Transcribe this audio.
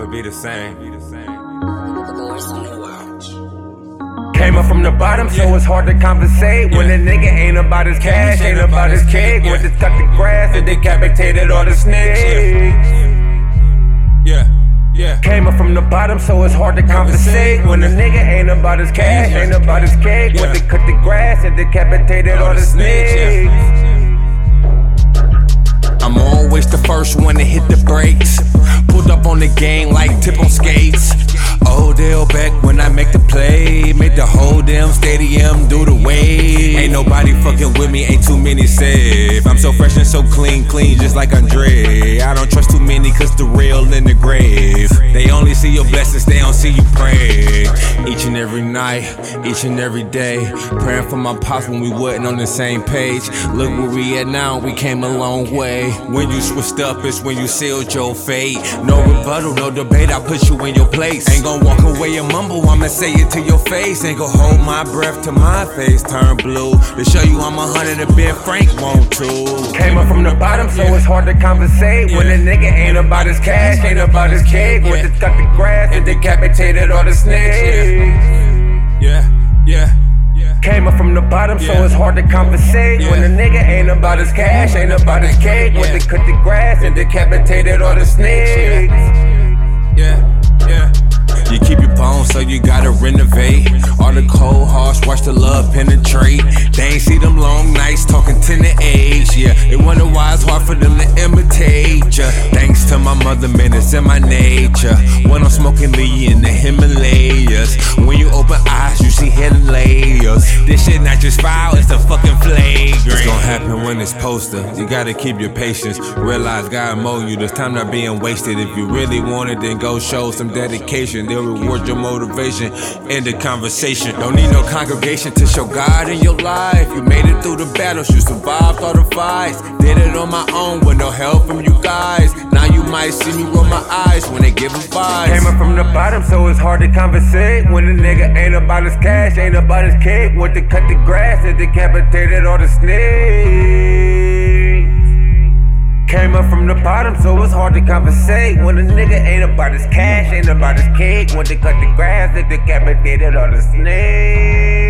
be the same. Came up from the bottom, so it's hard to compensate. When a nigga ain't about his cash, ain't about his cake. Went to cut the grass and decapitated all the snakes. Came up from the bottom, so it's hard to compensate. When a nigga ain't about his cash, ain't about his cake. Went to cut the grass and decapitated all the snakes. I'm always the first one to hit the brakes. Pulled up on the gang like tip on skates. Odell Beck when I make the play. Make the whole damn stadium do the wave. Ain't nobody fucking with me, ain't too many safe. I'm so fresh and so clean, just like Andre. I don't trust too many cause the real in the grave. They only see your blessings, they don't see you pray. Each and every night, each and every day. Praying for my pops when we wasn't on the same page. Look where we at now, we came a long way. When you switched up, it's when you sealed your fate. No rebuttal, no debate, I put you in your place. Ain't gon' walk away and mumble, I'ma say it to your face. Ain't gon' hold my breath till my face turn blue. To show you I'm 100 and Ben Frank won't too. Came up from the bottom, so it's hard to compensate. When a nigga ain't about his cash, ain't about his cake. Went to cut the grass and decapitated all the snakes. Came up from the bottom, so it's hard to compensate. When a nigga ain't about his cash, ain't about his cake. Went to cut the grass and decapitated all the snakes. You keep your bones, so you gotta renovate. All the cold hearts watch the love penetrate. They ain't see them long nights talking tender age, They wonder why it's hard for them to imitate, Thanks to my mother, man, it's in my nature. When I'm smoking Lee in the Himalayas. When you open eyes, you see hidden layers. This shit not just foul, it's a fucking flagrant. It's gonna happen when it's poster. You gotta keep your patience. Realize God mold you, there's time not being wasted. If you really want it, then go show some dedication. They'll reward your motivation. End the conversation. Don't need no congregation to show God in your life. You made it through the battles, you survived all the fights. Did it on my own with no help from you guys. Now you might see me roll my eyes when they give advice. Came up from the bottom, so it's hard to conversate. When a nigga ain't about his cash, ain't about his cake. Went to cut the grass and decapitated all the snakes. Came up from the bottom, so it's hard to compensate. When a nigga ain't about his cash, ain't about his cake. Went to cut the grass and decapitated all the snakes.